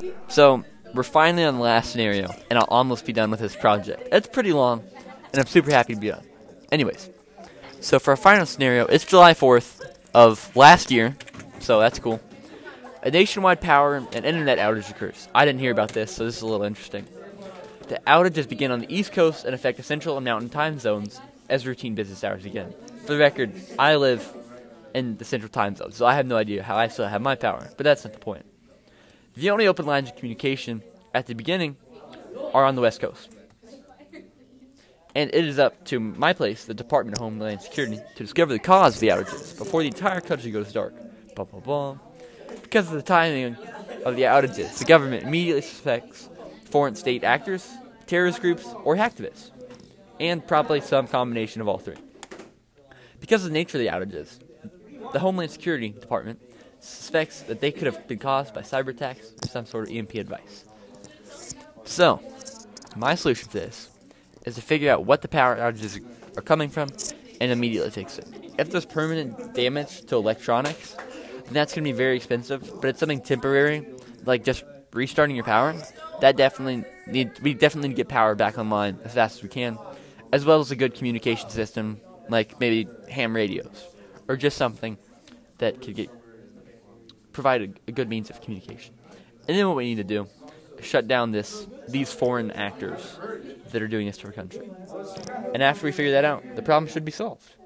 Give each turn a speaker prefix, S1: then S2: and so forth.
S1: So, we're finally on the last scenario, and I'll almost be done with this project. It's pretty long, and I'm super happy to be done. Anyways, so for our final scenario, it's July 4th of last year, so that's cool. A nationwide power and internet outage occurs. I didn't hear about this, so this is a little interesting. The outages begin on the East Coast and affect the Central and Mountain time zones as routine business hours begin. For the record, I live in the Central time zone, so I have no idea how I still have my power, but that's not the point. The only open lines of communication at the beginning are on the West Coast. And it is up to my place, the Department of Homeland Security, to discover the cause of the outages before the entire country goes dark. Blah, blah, blah. Because of the timing of the outages, the government immediately suspects foreign state actors, terrorist groups, or hacktivists, and probably some combination of all three. Because of the nature of the outages, the Homeland Security Department suspects that they could have been caused by cyber attacks or some sort of EMP device. So, my solution to this is to figure out what the power outages are coming from and immediately fix it. If there's permanent damage to electronics, then that's going to be very expensive, but it's something temporary, like just restarting your power. We definitely need to get power back online as fast as we can, as well as a good communication system, like maybe ham radios, or just something that could provide a good means of communication. And then what we need to do is shut down these foreign actors that are doing this to our country. And after we figure that out, the problem should be solved.